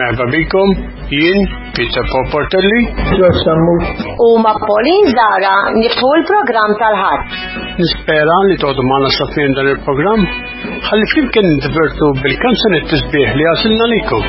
Merhaba bikom, jien Peter Poportelli. U ma Pauline Zara niftħu l-programm tal-ħadd. Nispera li todu magħna safin dan il-programm ħalli flimkien niddivertu bil-kanzun it-tisbieħ li għasilna likom.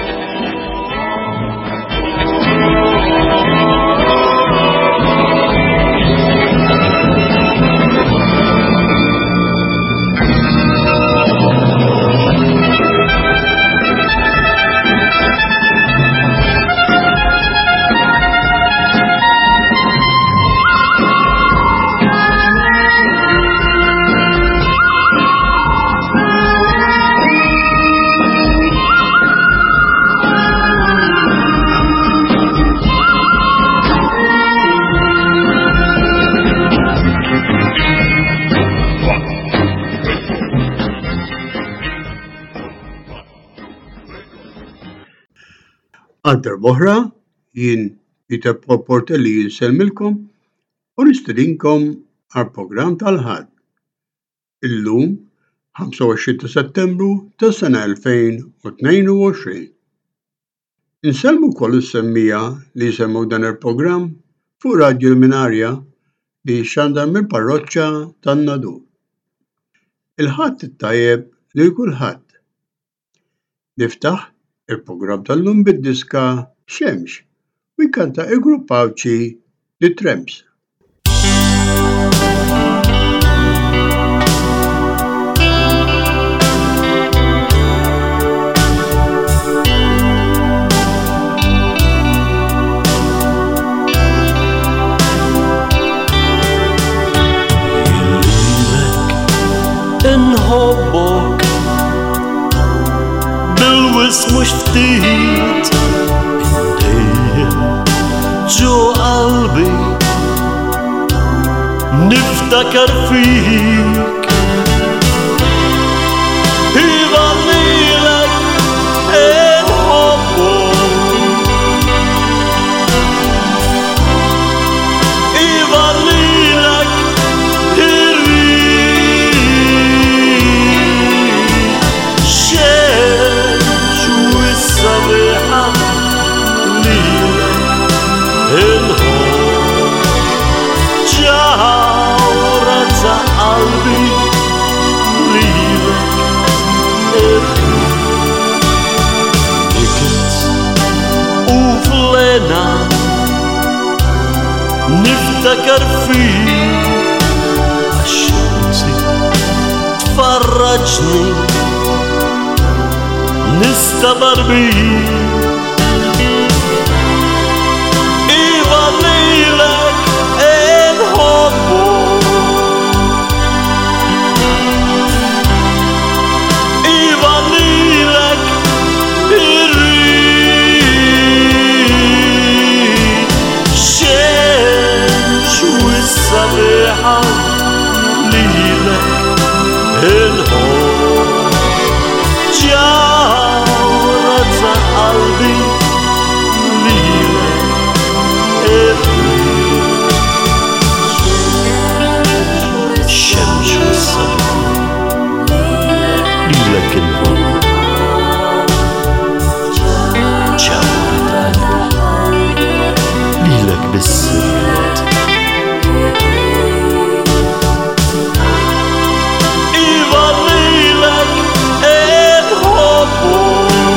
Għadder boħra, jien Peter Poportelli jinselmilkom u nistedinkom għal-program tal-ħadd. Illum 25 Settembru tas-sena 2022. Inselmu koll is-semmija li jsemmu dan il-programm fuq Radio L-Minarja li xandar mill-parroċċa tan-Nadur. Il-ħadd it-tajjeb lil kulħadd. Niftaħ il-programm tal-lum bid-diska Xemx u jkanta il-grupp Pawċi li Tramps. Inħobbok mux ftit dejjem ġo qalbi niftakar fik iva lilek inħobbok iva lilek irrid sabiħa lilek il-ħobb ġawra ta' qalbi lilek irrid niket u flena niftakar fik għax-xemsi tfarraġni nistabar bik iva lilek inħobbok iva lilek irrid xemx u s-sabiħa lilek inħobbok qalbi lilek irrid xemx u s-sabiħa lilek inħobbok ġawra ta' qalbi lilek bis-sirret iva lilek inħobbok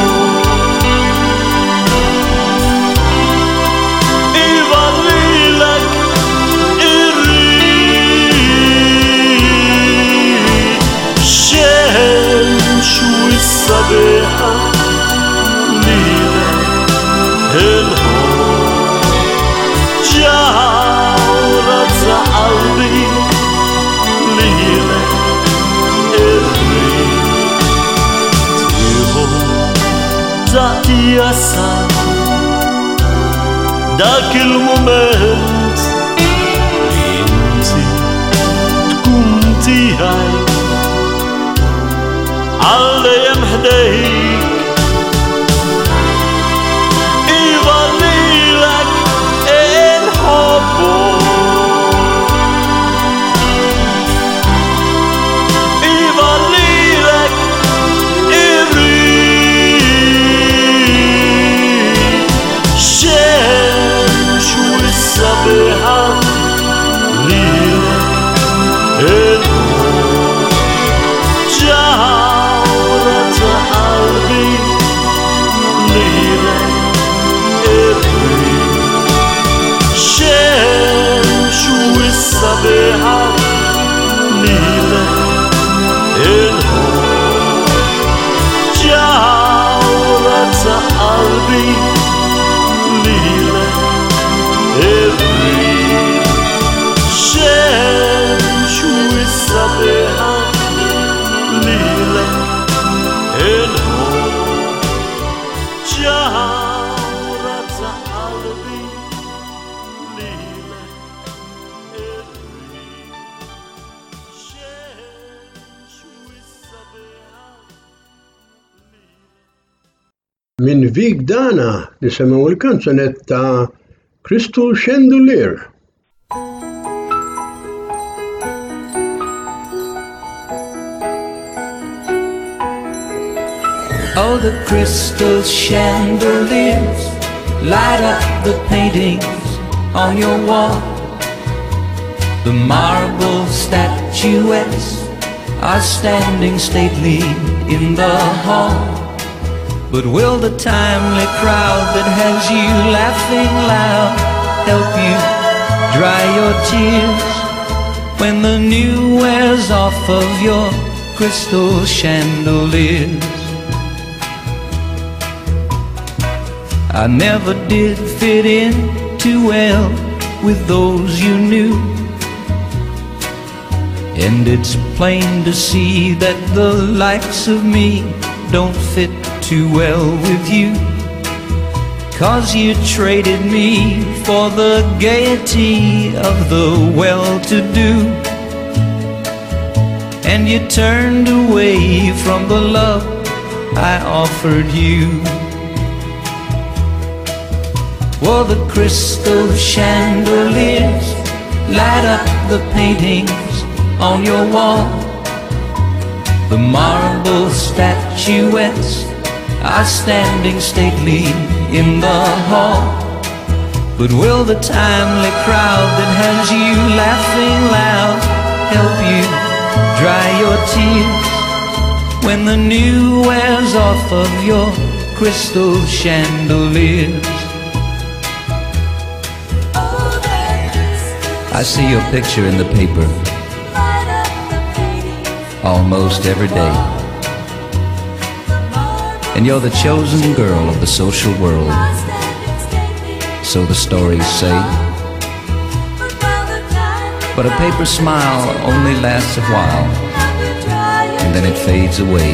sabiħa lilek il-ħobb ġawra ta' qalbi lilek irrid tieħu tagħti jasa dak il-mument li inti tkun tiegħi għal-dajem ħdejk iva lilek inħobbok iva lilek irrid Min Vik Dana nisimgħu l-kanzunett ta' Crystal Chandelier. Oh, the crystal chandeliers light up the paintings on your wall. The marble statuettes are standing stately in the hall. But will the timely crowd that has you laughing loud help you dry your tears when the new wears off of your crystal chandeliers? I never did fit in too well with those you knew, and it's plain to see that the likes of me don't fit too well with you, 'cause you traded me for the gaiety of the well-to-do, and you turned away from the love I offered you. Well, the crystal chandeliers light up the paintings on your wall. The marble statuettes are standing stately in the hall. But will the timely crowd that has you laughing loud help you dry your tears when the new wears off of your crystal chandeliers? I see your picture in the paper almost every day, and you're the chosen girl of the social world, so the stories say. But a paper smile only lasts a while, and then it fades away,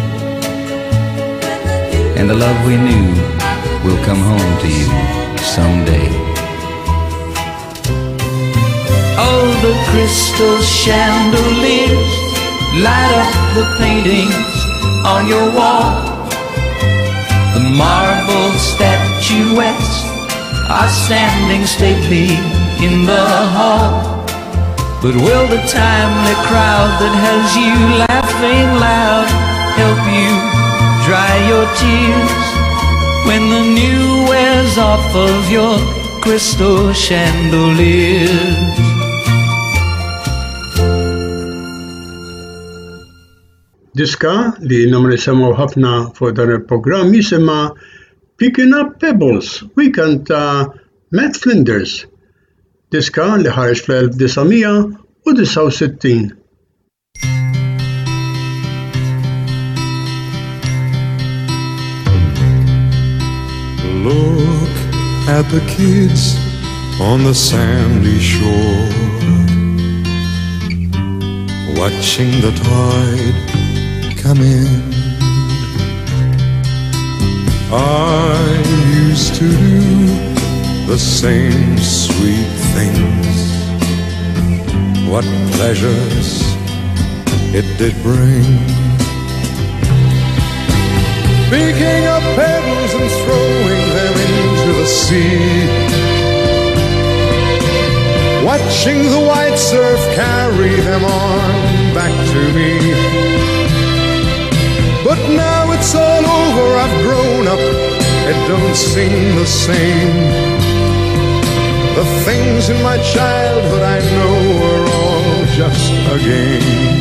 and the love we knew will come home to you someday. Oh, the crystal chandeliers light up the paintings on your wall. The marble statuettes are standing stately in the hall. But will the timely crowd that has you laughing loud help you dry your tears when the new wears off of your crystal chandeliers? Diska li nom nisimgħu ħafna fuq dan il-programm jisimha Picking Up Pebbles, weekend ta' Matt Flinders. Diska li ħareġ fl-1969. Look at the kids on the sandy shore, watching the tide come in. I used to do the same sweet things. What pleasures it did bring. Picking up pebbles and throwing them into the sea, watching the white surf carry them on back to me. But now it's all over, I've grown up, it don't seem the same. The things in my childhood I know are all just a game.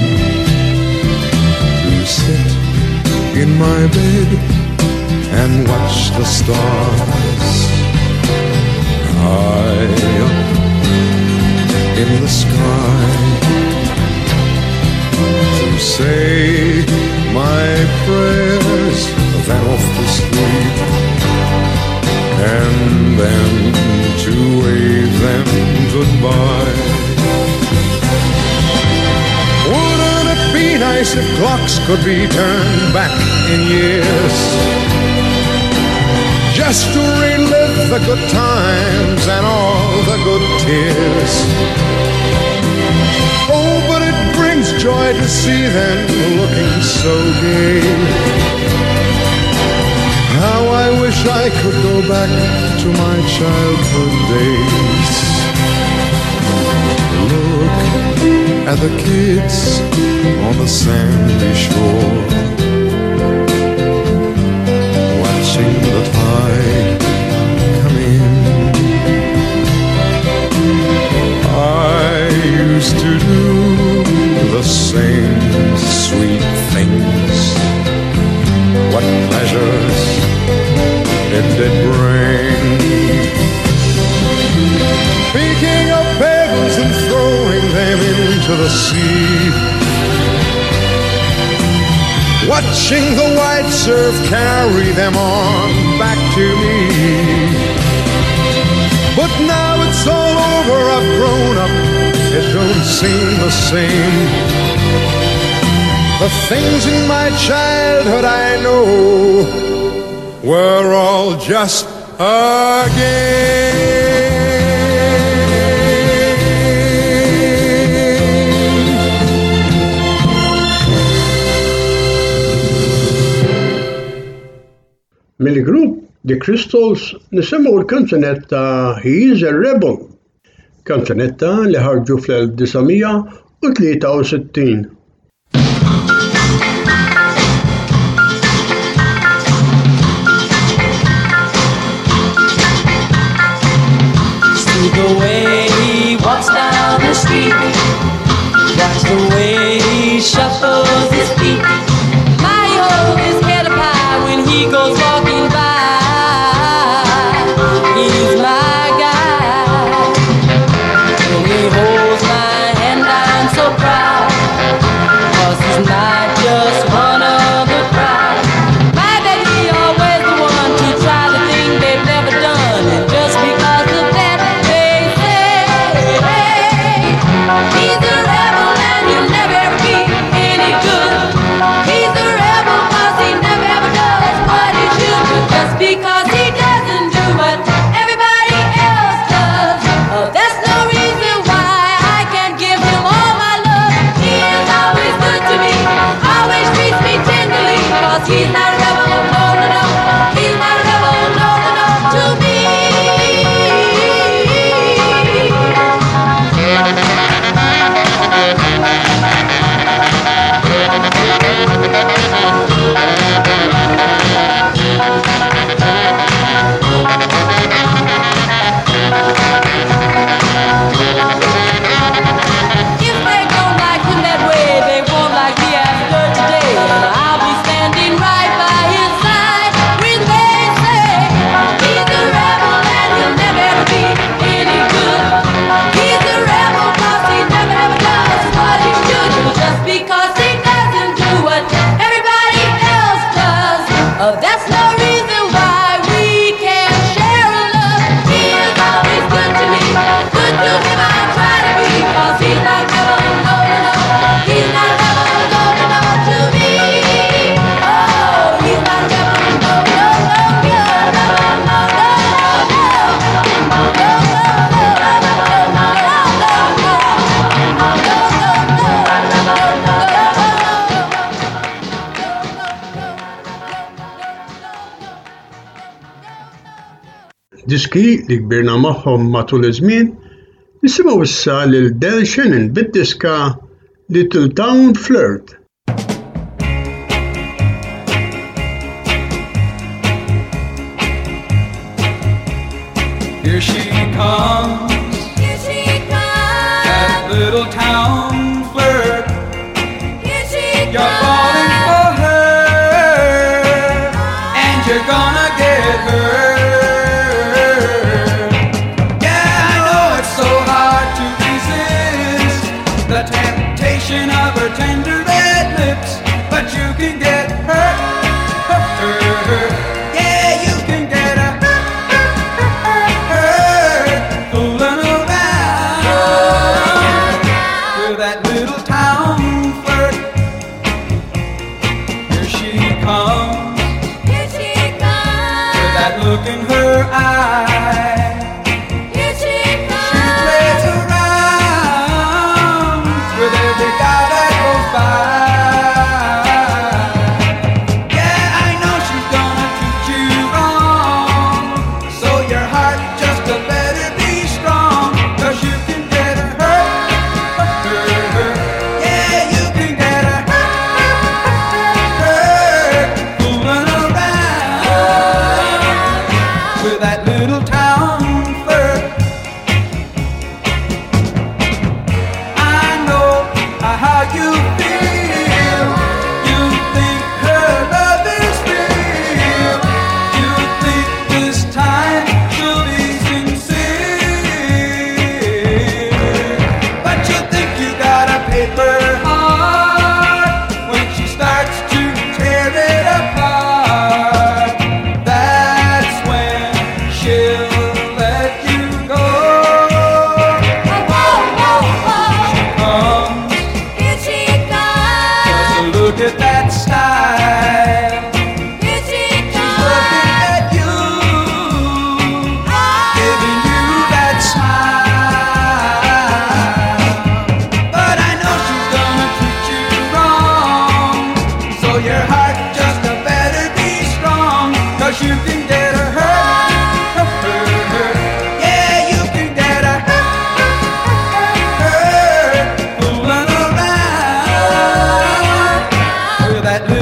To sit in my bed and watch the stars high up in the sky, to say my prayers, then off to sleep, and then to wave them goodbye. Wouldn't it be nice if clocks could be turned back in years, just to relive the good times and all the good tears? Oh, but it brings joy to see them looking so gay. How I could go back to my childhood days. Look at the kids on the sandy shore, watching the tide come in. I used to do the same sweet things. What pleasures it did bring. Picking up pebbles and throwing them into the sea, watching the white surf carry them on back to me. But now it's all over, I've grown up, it don't seem the same. The things in my childhood I know were all just a game. Mill-grupp The Crystals nisimgħu l-kanzunetta He's a Rebel, kanzunetta li ħarġu fl-1963. The way he walks down the street, watch the way he shuffles his feet. My hold his head up high when he goes walking by. He's my guy. When he holds my hand, I'm so proud, 'cause he's not just one of the crowd. My daddy always the one to try the thing they've never done, and just because of that, he's a rebel and he'll never ever be any good. He's a rebel 'cause he never ever does what he should do. Just because he doesn't do what everybody else does, oh, that's no reason why I can't give him all my love. He is always good to me, always treats me tenderly, 'cause he's not a rebel, no, no, no. He's not a rebel, no, no, no, to me. If they don't like him that way, they won't like me after today. And I'll be standing right by his side when they say he's a rebel and he'll never ever be any good. He's a rebel 'cause he never ever does what he should do. Just because he doesn't do what everybody else does, oh, that's no reason why we can't share a love. He is always good to me, good to him I try to be, 'cause he's not a rebel, no, no, no. He's not a rebel, no, no, no, to me. Oh, he's not a rebel, no, no, no, no, no, no, Diski li kbirna magħhom matul iż-żmien nisimgħu issa lil Del Shannon bid-diska Little Town Flirt. Here she comes, that little town flirt. You're falling for her, and you're gonna get hurt. Yeah, I know it's so hard to resist the temptation of her tender red lips, but you can get hurt. Yeah, you can get hurt, fooling around with that little town flirt. Here she comes, with that look in her eye. She plays around with every guy that goes by. Yeah, I know she's gonna treat you wrong,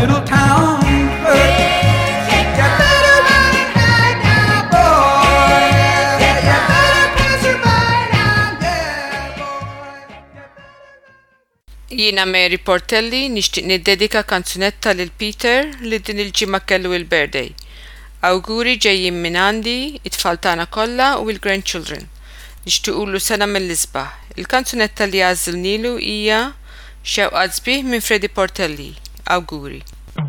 little town clerk. You better run and hide now, boy. You better pass her by now, yeah, boy. Jina Mary Portelli nixtieq niddedika kanzunetta lil Peter li din il-ġimgħa kellu il-birthday. Awguri ġejjin minn għandi, it-tfal tagħna kollha u l-grandchildren. Nixtiequlu sena mill-isbaħ. Il-kanzunetta li għażilnilu hija Xewqat sbieħ minn Freddy Portelli. Awguri.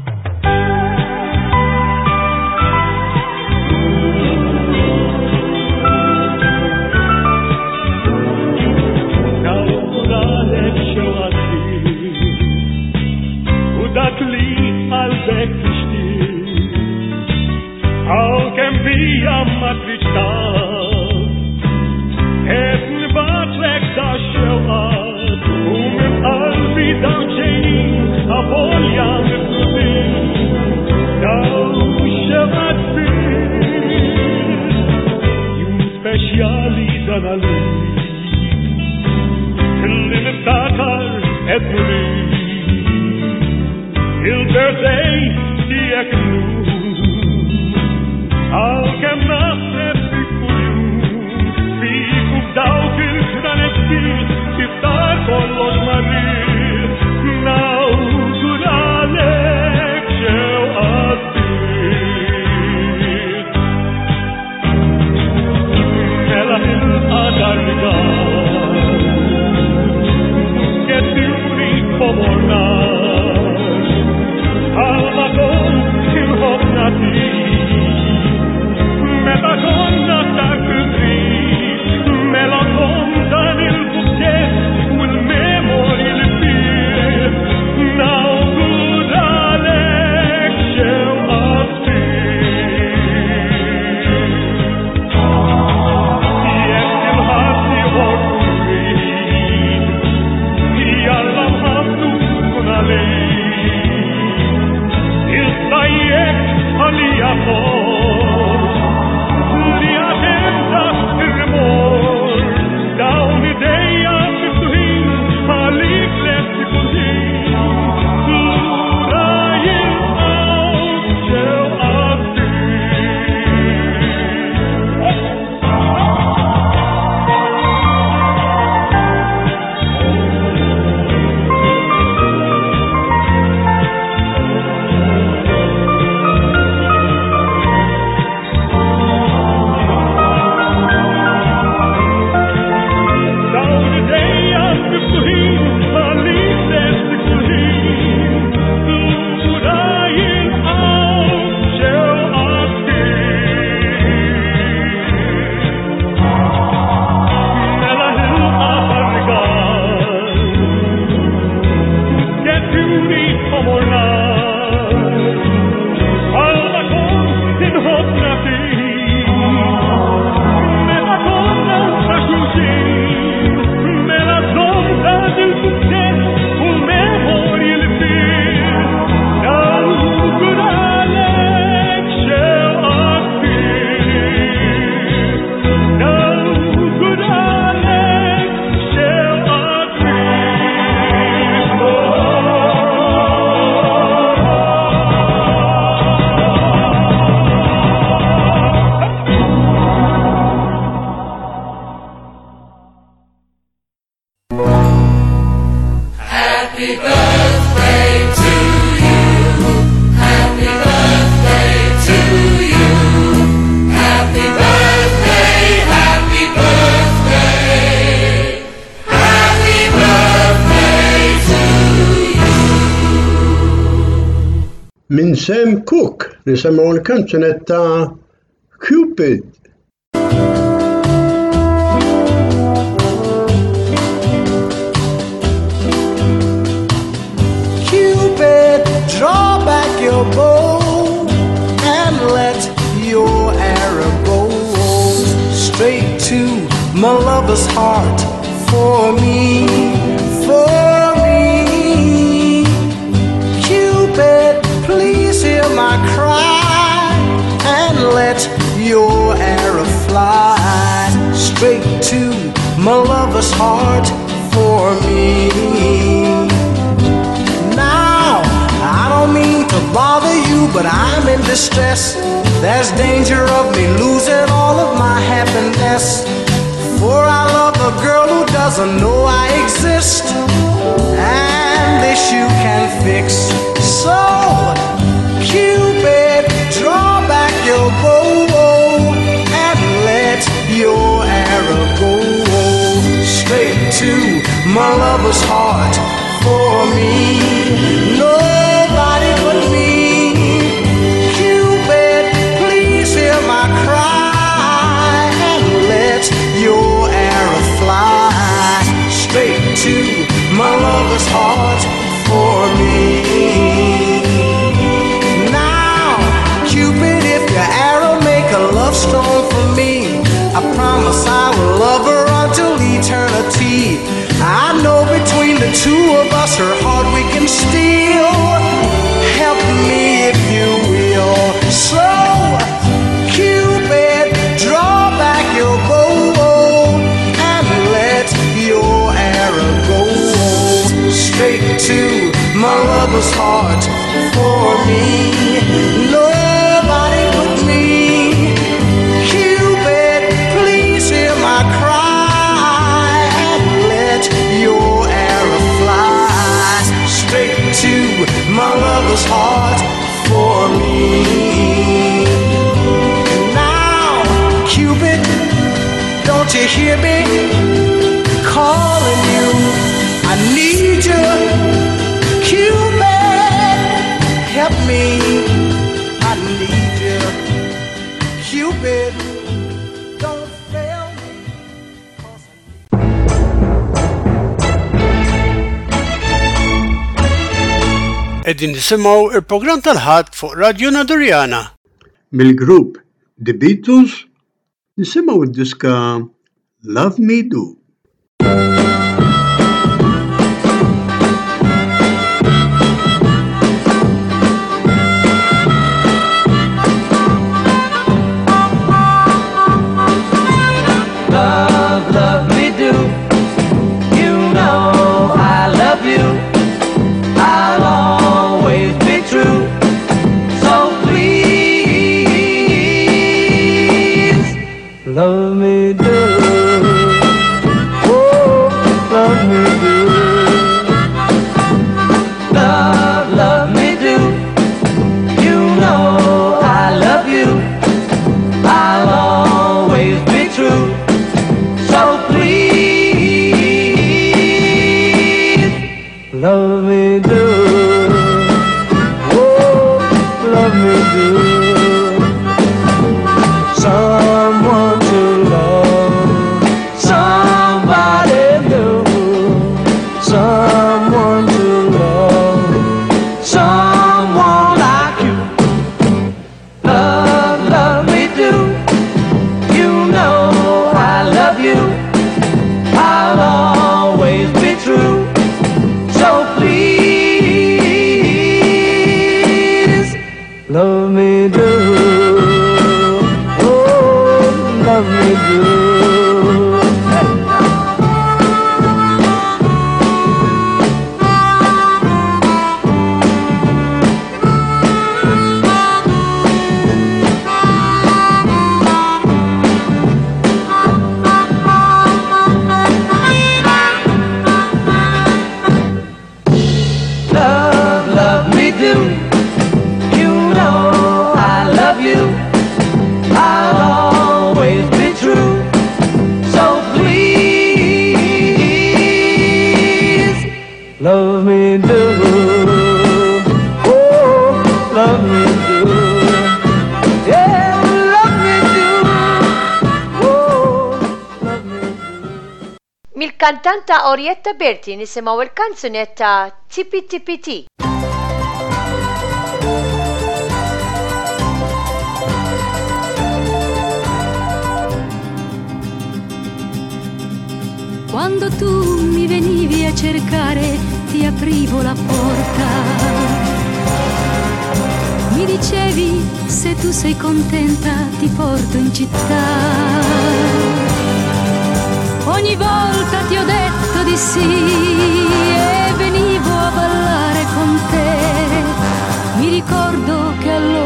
Min Sam Cooke nisimgħu l-kanzunetta Cupid. Cupid, draw back your bow and let your arrow go straight to my lover's heart for me, for me. Cupid, please hear my cry and let your arrow fly straight to my lover's heart for me. Now, I don't mean to but I'm in distress. There's danger of me losing all of my happiness. For I love a girl who doesn't know I exist, and this you can fix. So, Cupid, draw back your bow and let your arrow go straight to my lover's heart. For me, nobody but me. Cupid, please hear my cry and let your arrow fly straight to my lover's heart. For me. Now, Cupid, if your arrow make a love stone for me, I promise I will love her until eternity. I know between the two of us her heart we can steal. Help me if you will. So, Cupid, draw back your bow and let your arrow go straight to my lover's heart. For me, nobody but me. Cupid, please hear my cry and let your arrow fly straight to my lover's heart. For me. Now, Cupid, don't you hear me calling you? I need you, Cupid, help me. I need you, Cupid, don't fail me. Eddin nisimaw il-program tal-ħadd fuq Radio Nadurjana. Mill-grupp The Beatles nisimaw id-diska Love Me Do. Love me do. You know I love you. I'll always be true. So please, love me do. Oh, love me do. Love me do. You know I love you. I'll always be true. So please, love me do. Oh, love me do. Someone to love, somebody new. Someone to love, someone like you. Love me do. You know I love you. I'll always be true. So please, love me do. Oh, love me do. Love me do. You know I love you. I'll always be true. So please, love me do. Oh, love me do. Yeah, love me do. Oh, love me do. Mill-kantanta Orietta Berti nisimaw il-kanzunetta Tipi Tipi Ti. Quando tu mi venivi a cercare ti aprivo la porta. Mi dicevi se tu sei contenta ti porto in città. Ogni volta ti ho detto di sì e venivo a ballare con te. Mi ricordo che allora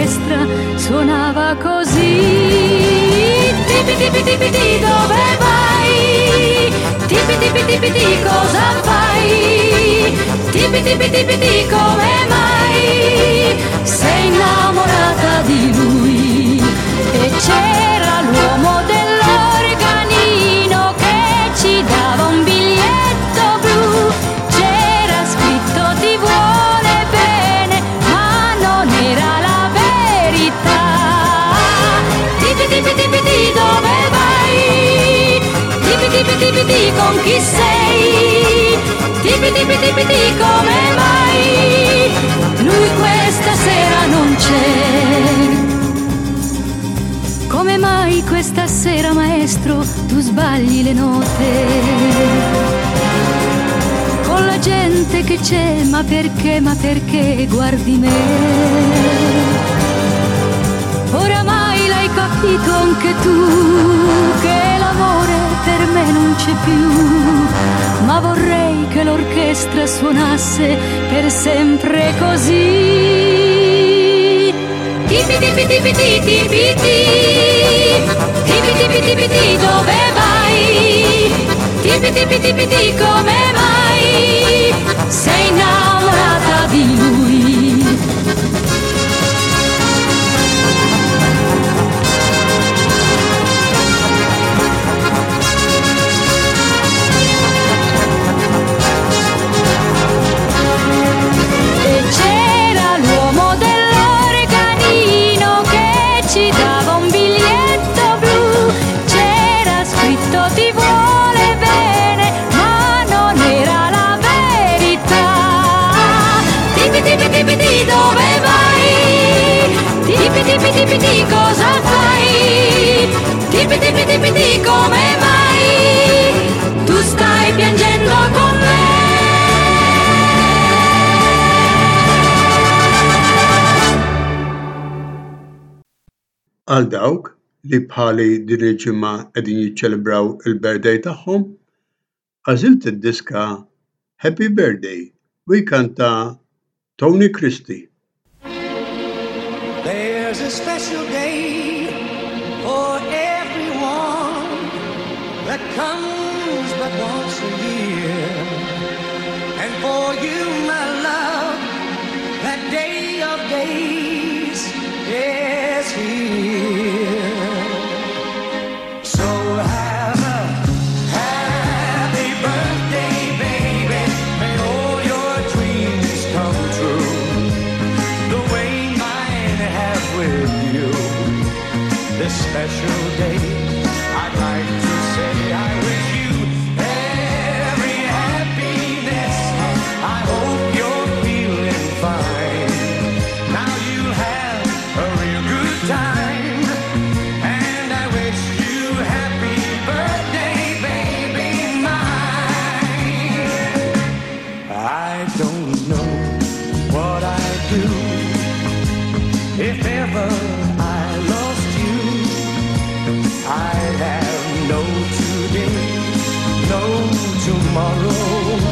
l'orchestra suonava così. Tipi tipi tipi ti, dove vai? Tipi tipi tipi ti, cosa fai? Tipi tipi tipi ti, come mai? Sei innamorata di lui. E c'era l'uomo dell'organino che ci dava un biglietto blu. C'era scritto ti vuole bene, ma non era la verità. Tipi tipi tipi ti, dove vai? Tipi tipi tipi ti, con chi sei? Tipi tipi tipi ti, come mai? Lui questa sera non c'è. Come mai questa sera, maestro, tu sbagli le note? Con la gente che c'è, ma perché guardi me? Oramai l'hai capito anche tu, che l'amore per me non c'è più, ma vorrei che l'orchestra suonasse per sempre così. Tipi tipi tipi ti, tipi ti, tipi tipi tipi ti, dove vai? Tipi tipi tipi ti, come mai? Sei innamorata di lui. E c'era l'uomo dell'organino che ci dava un biglietto blu. C'era scritto ti vuole bene, ma non era la verità. Tipi tipi tipi ti, dove vai? Tipi tipi tipi ti, cosa fai? Tipi tipi tipi ti, come mai? Tu stai piangendo con me. Għal dawk li bħali din il-ġimgħa qegħdin jiċċelebraw il-birthday tagħhom, għażilt id-diska Happy Birthday u jkanta Tony Christie. There's a special day for everyone that comes but once a year. And for you, my love, that day of days is here. So have a happy birthday, baby. May all your dreams come true. The way mine have with you. This special day, I'd like to say I wish you every happiness. I hope you're feeling fine. Now you'll have a real good time. And I wish you happy birthday, baby mine. I don't know what I'd do if ever I lost you. I'd have no today, no tomorrow.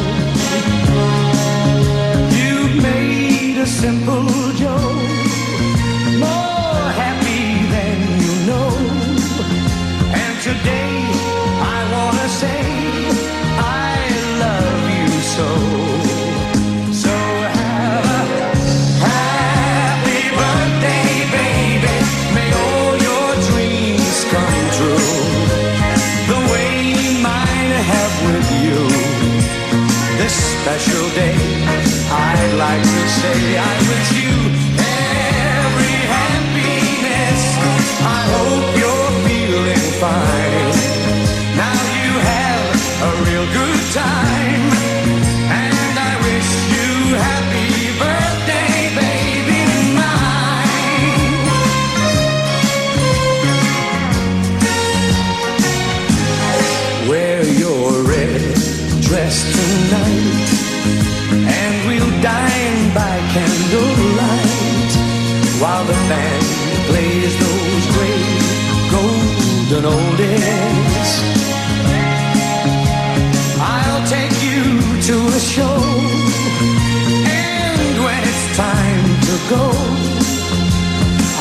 You made a simple joke more happy than you know. And today I wanna say I love you so. So have a happy birthday, baby. May all your dreams come true. The way mine have with you. This special day, I'd like to say I wish you every happiness. I hope you're feeling fine. Now you have a real good time. And I wish you happy birthday, baby mine. Wear your red dress tonight, and we'll dine by candlelight, while the band plays those great golden oldies. I'll take you to a show, and when it's time to go,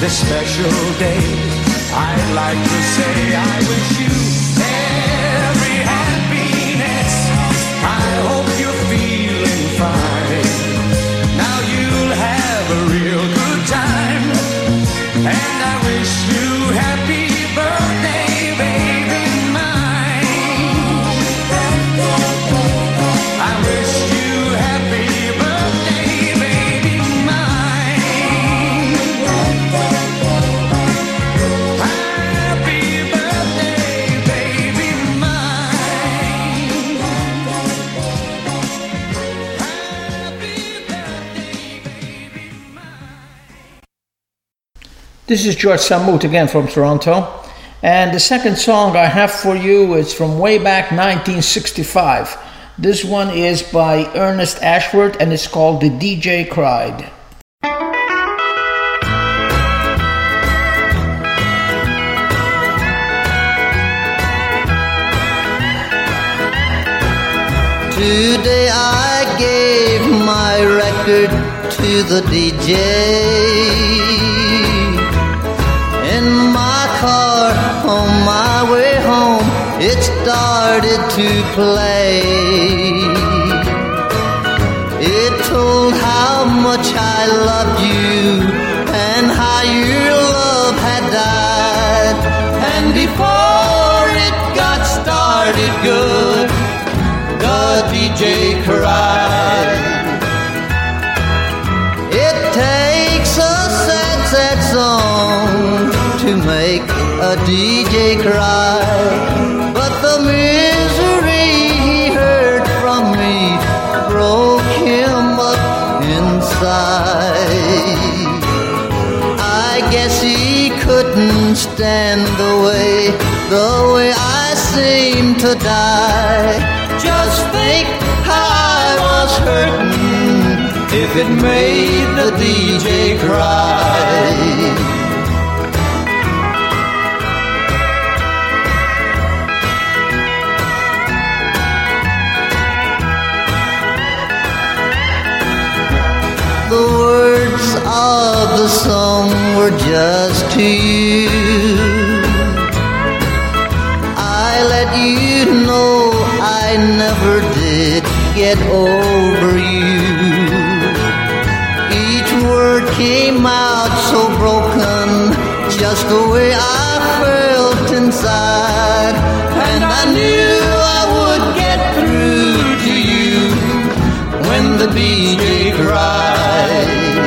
this special day, I'd like to say I wish you every happiness. I hope you're feeling fine. Now you'll have a real good time, and I wish you happy birthday, baby mine. I wish you happy birthday, baby mine. Happy birthday, baby mine. Happy birthday, baby mine. This is George Samut again from Toronto. And the second song I have for you is from way back 1965. This one is by Ernest Ashworth and it's called The DJ Cried. Today I gave my record to the DJ. In my car on my way home, it started to play. It told how much I loved you and how your love had died. And before it got started good, the DJ cried. It takes a sad, sad song to make a DJ cry, but the misery he heard from me broke him up inside. I guess he couldn't stand the way I seemed to die. Just think how I was hurting if it made the DJ cry. The words of the song were just to you. I let you know I never did get over you. Each word came out so broken, just the way I felt inside. And I knew I would get through to you when the DJ cried.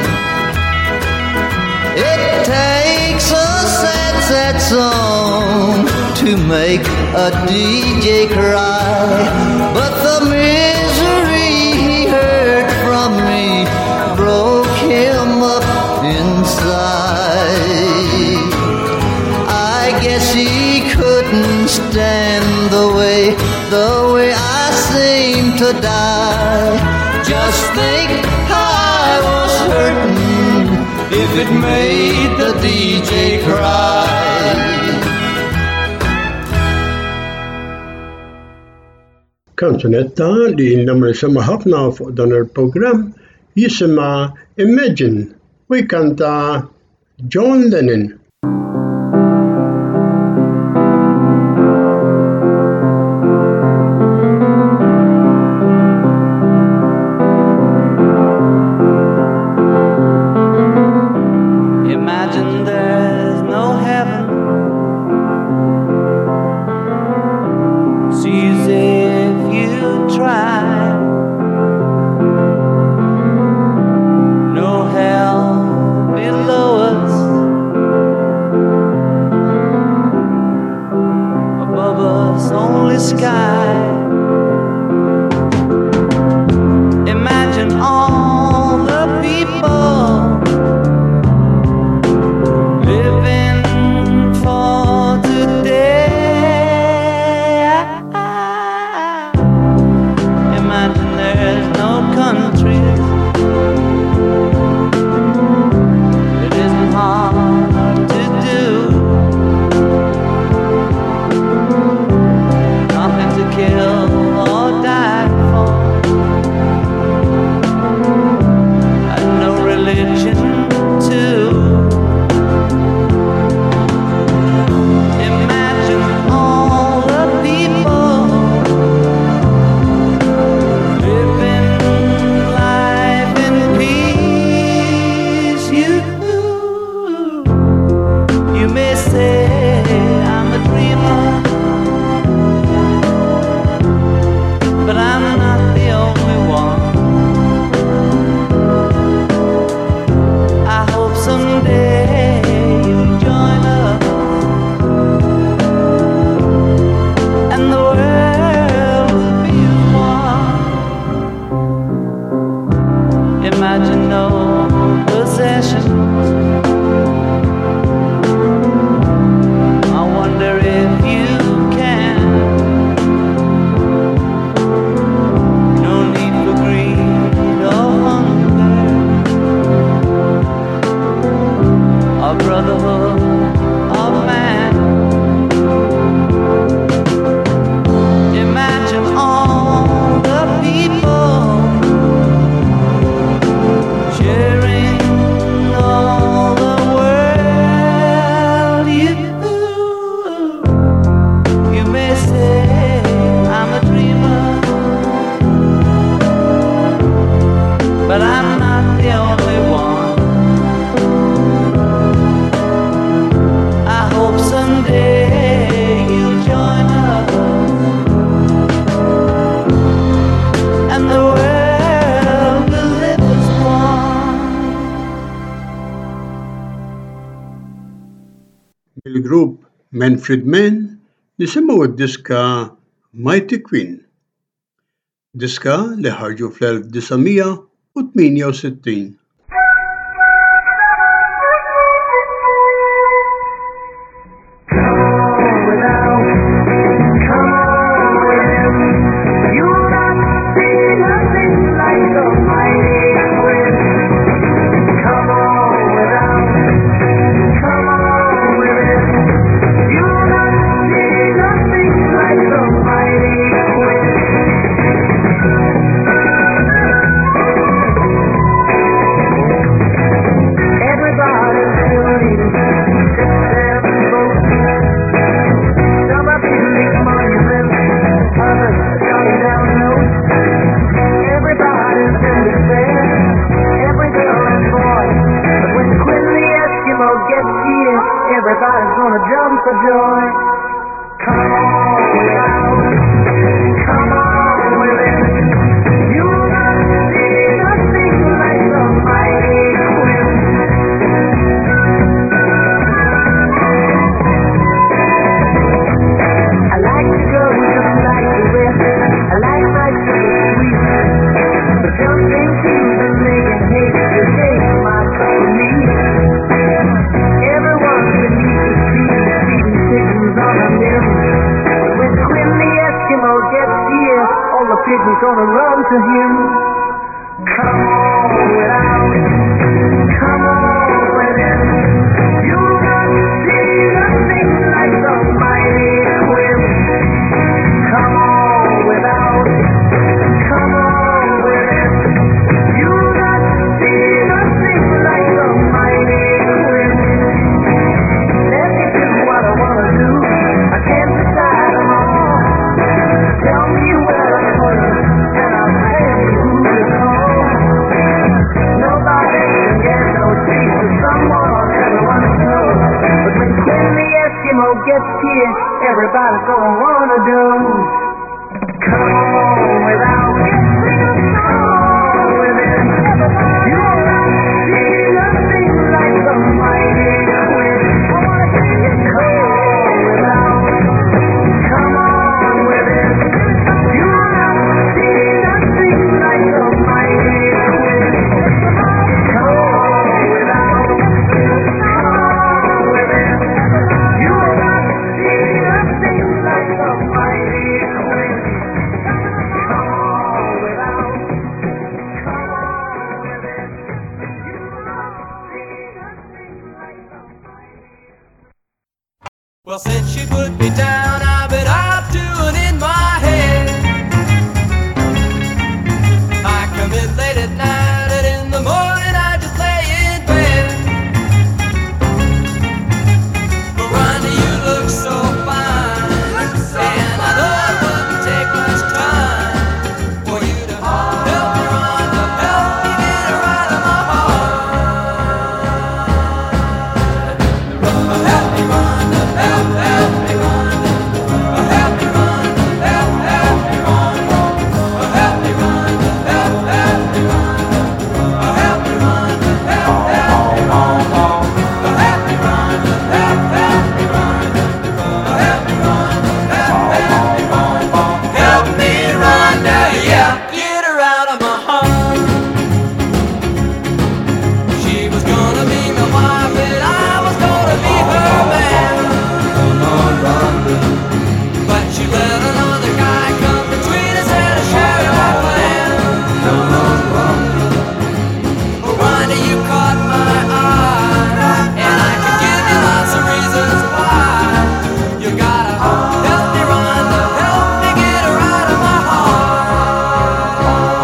It takes a sad, sad song to make a DJ cry, but the misery he heard from me broke him up inside. I guess he couldn't stand the way I seemed to die. Just think how I was hurting if it made the DJ cry. Kanzunetta li namlu nisema ħafna fuq dan il-programm jisima Imagine u jkanta John Lennon. Imagine there's no heaven. It's easy if you try. No hell below us. mill-grupp Manfred Mann nisimgħu d-diska Mighty Queen. Diska li ħarġu fl-1968. Everybody's gonna jump for joy. Come on without, come on with it. You'll not see nothing like the mighty Queen. I like to go just like the rest. I like my sugar sweet, but jumping to the lake and hate to take my cup of meat. Everyone beneath the tree feeding pigeons on a limb. But when Quinn the Eskimo gets here, all the pigeons gonna run to him. Come on without, come on with it. You'll not see nothing like the mighty Quinn. Come on without, come on with it. You'll not see nothing like the mighty Quinn. Let me do what I wanna do. I can't decide them all. Tell me where to put them, and I'll tell you who to call. Nobody can get no sleep, but someone everyone knows. But when Quinn the Eskimo gets here, everybody's gonna wanna do. Come on without, come on with it. You'll not see nothing like the mighty Quinn. I wanna see you come on without, come on with it. You'll not see nothing like the mighty Quinn. Come on without, come on with it. You'll not see nothing like the mighty Quinn. Come on without, come on with it. You'll not see nothing like the mighty. Well, since she put me down, I've been out doing in my head. I come in late at night, and in the morning I just lay in bed. But Ronnie, you look so fine, and I know it wouldn't take much time for you to help me, Rhonda, help me get her out of my heart. Help me, Rhonda, help me, Rhonda. Help me, Rhonda, help me, Rhonda. Help me, Rhonda, help me, Rhonda. Help me, Rhonda, help me, Rhonda. Help me, Rhonda, help me, Rhonda. Help me, Rhonda, help me, Rhonda. Help me, Rhonda, yeah, get her out of my heart. She was gonna be my wife, and I was gonna be her man. But she let another guy come between us and a share our plan. Oh, Rhonda, you caught my eye, and I can give you lots of reasons why. You gotta help me, Rhonda, help me get her out of my heart.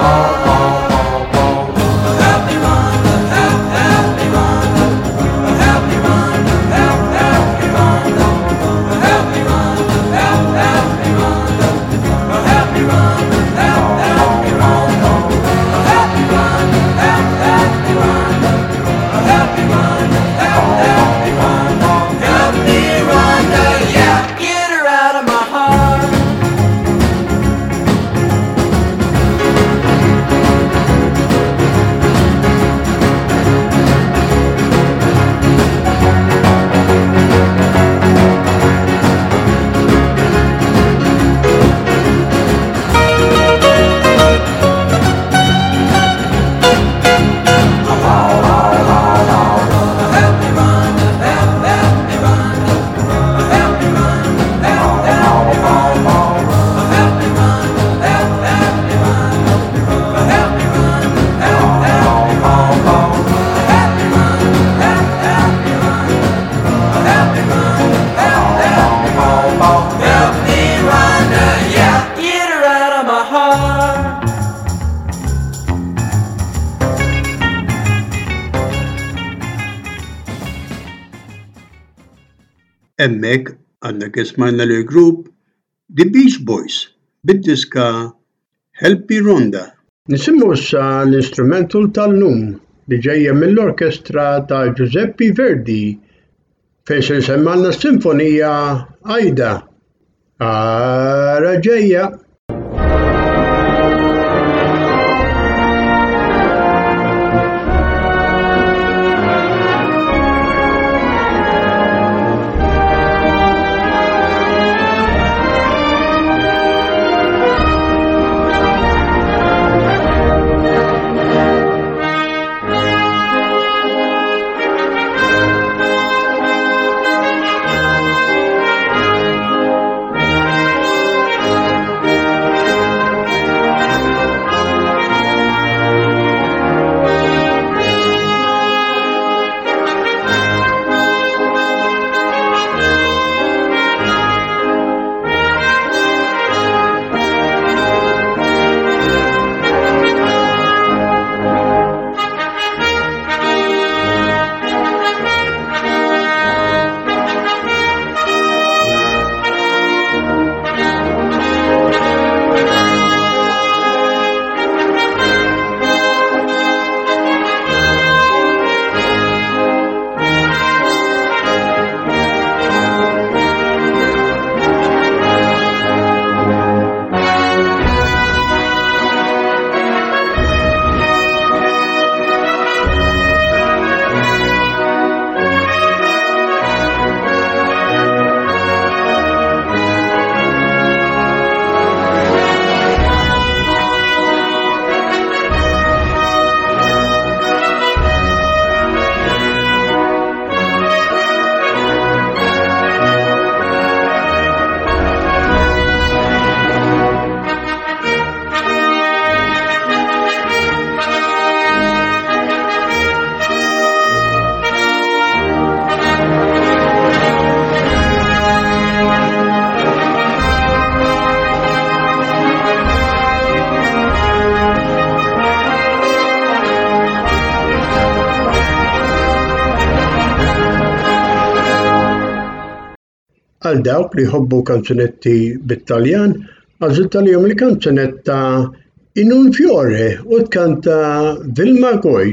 Help me, Rhonda, help me, Rhonda. Help me, Rhonda, help me, Rhonda. Help me, Rhonda, help me, Rhonda. Help me, Rhonda, help me, Rhonda. Emmek għandna kismajna l-grupp The Beach Boys bid-diska Helpi Ronda. Nisimgħu issa l-instrumental tal-lum li ġejja mill-orkestra ta' Giuseppe Verdi fejn se nsemmalna s-sinfonija Aida. Ara ġejja. Għal dawk li jħobbu kanzunetti bit-Taljan, għażiltalihom il-kanzunetta In un fiore u tkanta Vilma Goj.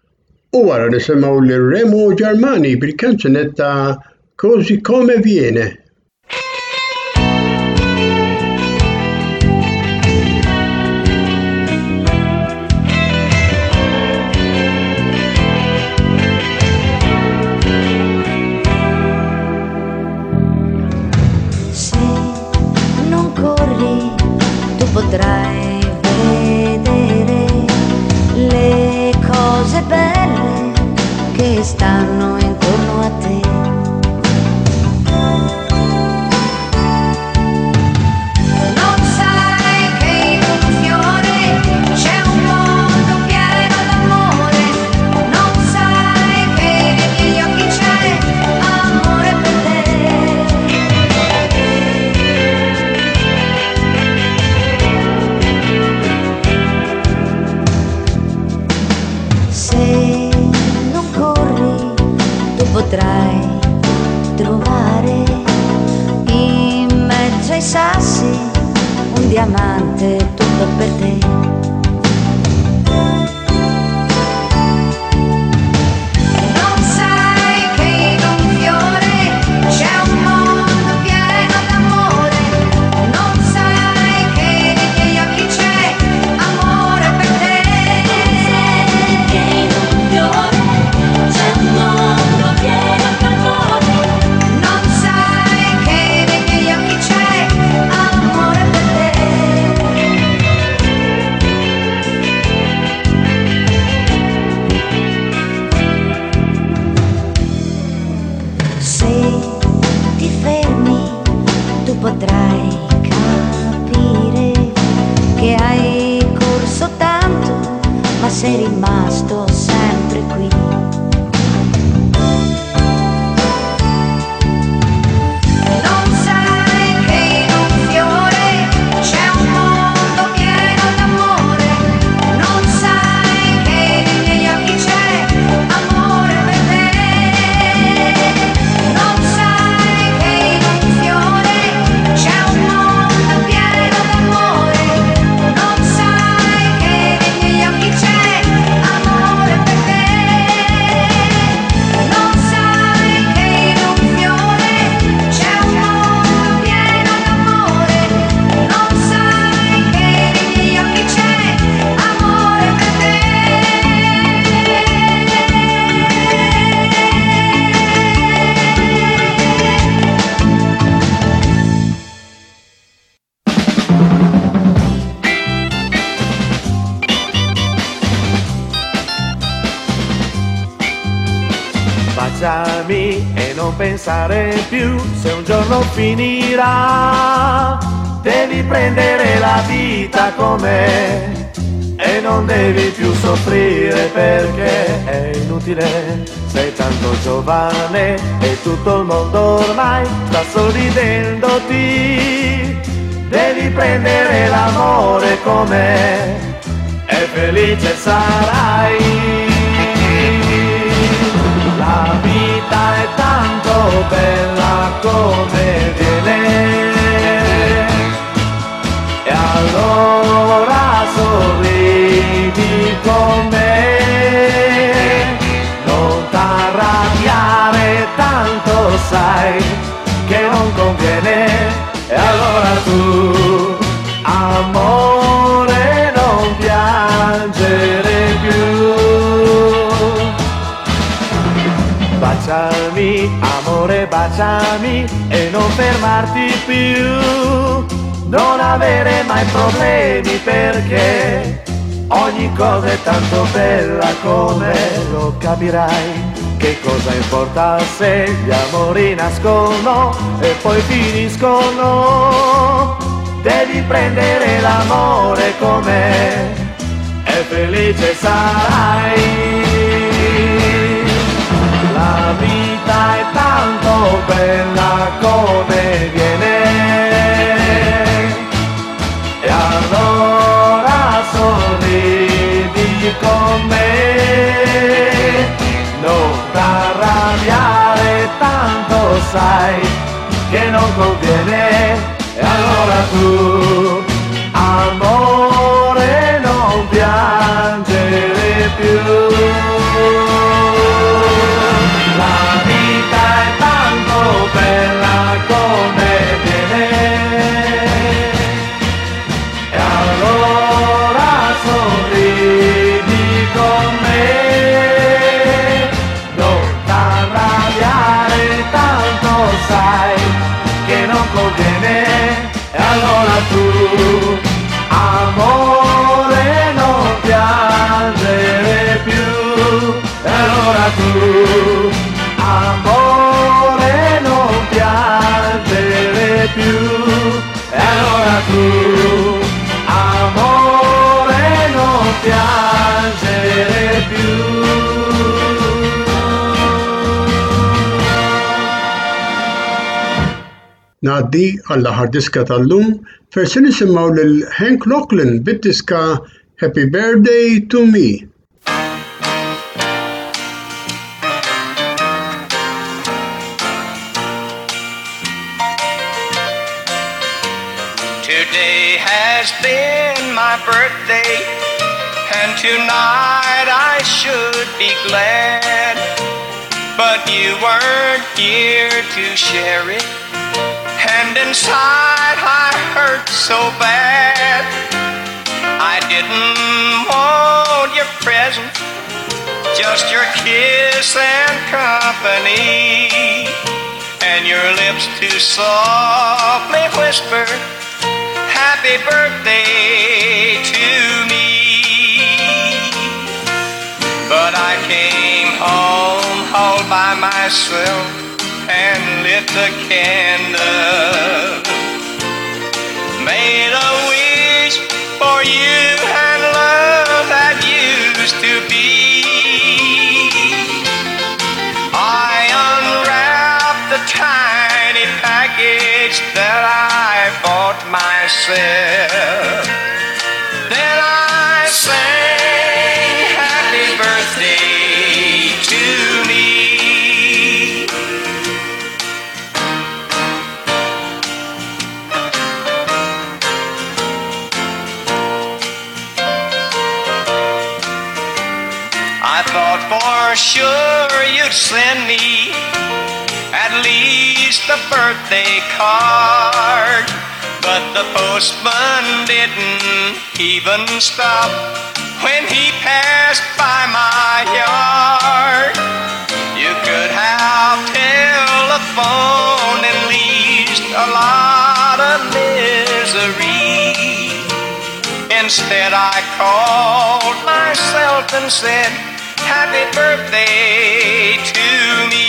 U wara nisimgħu lil Remo Germani bil-kanzunetta Così come viene. Potrai vedere le cose belle che stanno intorno a te. Non sai che in un fiore c'è un mondo pieno d'amore. Non sai che nei miei occhi c'è amore per te. Potrai trovare in mezzo ai sassi un diamante tutto per te. Non sai che in un fiore c'è un mondo pieno d'amore. Non sai che nei miei occhi c'è amore per te. Che in un fiore c'è un mondo pieno d'amore. Non sai che nei miei occhi c'è amore per te. Se ti fermi tu potrai capire che hai corso tanto ma sei rimasto sempre qui. Non sai che in un fiore c'è un mondo pieno d'amore. Non sai che nei miei occhi c'è amore per te. Non sai Baciami e non pensare più se un giorno finirà. Devi prendere la vita com'è e non devi più soffrire perché è inutile. Sei tanto giovane e tutto il mondo ormai sta sorridendoti. Devi prendere l'amore com'è e felice sarai. La vita è tanto bella come viene e allora sorridi con me. Non t'arrabbiare tanto sai che non conviene. E allora tu, amore, non piangere più. Baciami, amore, baciami e non fermarti più. Non avere mai problemi perché ogni cosa è tanto bella come lo capirai. Che cosa importa se gli amori nascono e poi finiscono? Devi prendere l'amore com'è e felice sarai. La vita è tanto bella come viene e allora sorridi con me. Non t'arrabbiare tanto sai che non conviene. E allora tu, amore, non piangere più. La vita è tanto bella come viene e allora sorridi con me. Sai che non conviene e allora tu, amore, non piangere più. E allora tu, amore, non piangere più. E allora tu, amore, non piangere più. Naddi għall-aħħar diska tal-lum fejn se nisimgħu lil Hank Locklin bid-diska Happy Birthday to Me. Today has been my birthday, and tonight I should be glad, but you weren't here to share it. And inside I hurt so bad. I didn't want your present, just your kiss and company, and your lips to softly whisper, happy birthday to me. But I came home all by myself and lit the candle, made a wish for you and love that used to be. I unwrapped the tiny package that I bought myself. Then I sang happy birthday to me. I thought for sure you'd send me at least a birthday card, but the postman didn't even stop when he passed by my yard. You could have telephoned and least a lot of misery. Instead I called myself and said, happy birthday to me.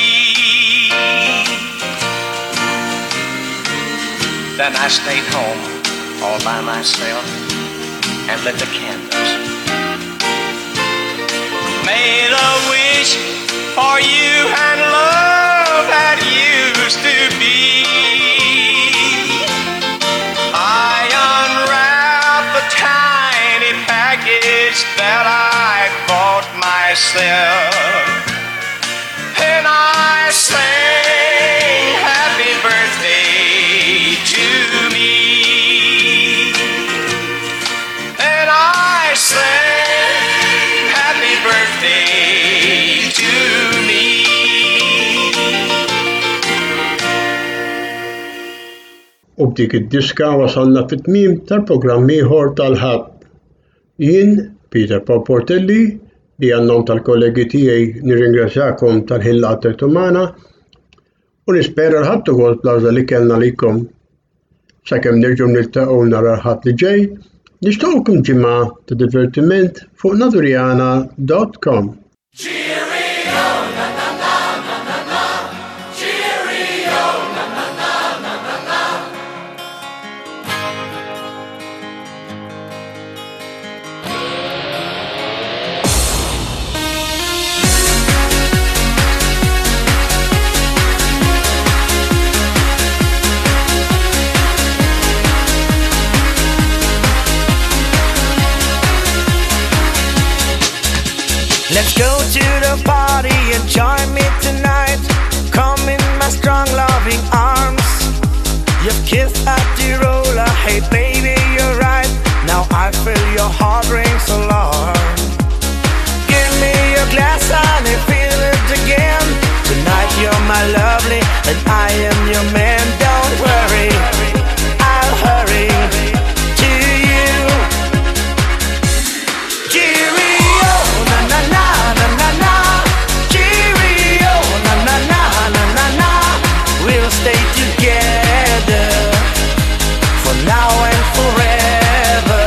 Then I stayed home all by myself and lit the candles. Made a wish for you and love that used to be. I unwrapped the tiny package that I bought myself, and I sang happy birthday to me, and I sang happy birthday to me. U b'dik id-diska wasalna fit-tmiem tal-programm ieħor tal-ħadd. Jien, Peter Portelli, li għannom tal-kollegi tiegħi nirringrazzjakom tal-ħin laqgħet umana u nispera l-ħadd ukoll plaża li kellna likom. Sakemm nerġgħu niltaqgħu nhar l-ħadd li ġej, nixtiequlkom ġimgħa ta' divertiment fuq naduriana.com. Let's go to the party and join me tonight. Come in my strong loving arms. You've kissed at the roller, hey baby you're right. Now I feel your heart rings alarm. Give me your glass and I feel it again. Tonight you're my lovely and I am your man. Don't worry, I'll hurry to you. Cheerio, na na na na na na. Cheerio, na na na na na na. We'll stay together for now and forever.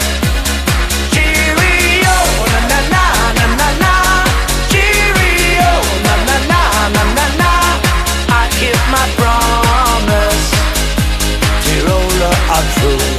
Cheerio, na na na na na na. Cheerio, na na na na na na. I keep my promise to roll her out through.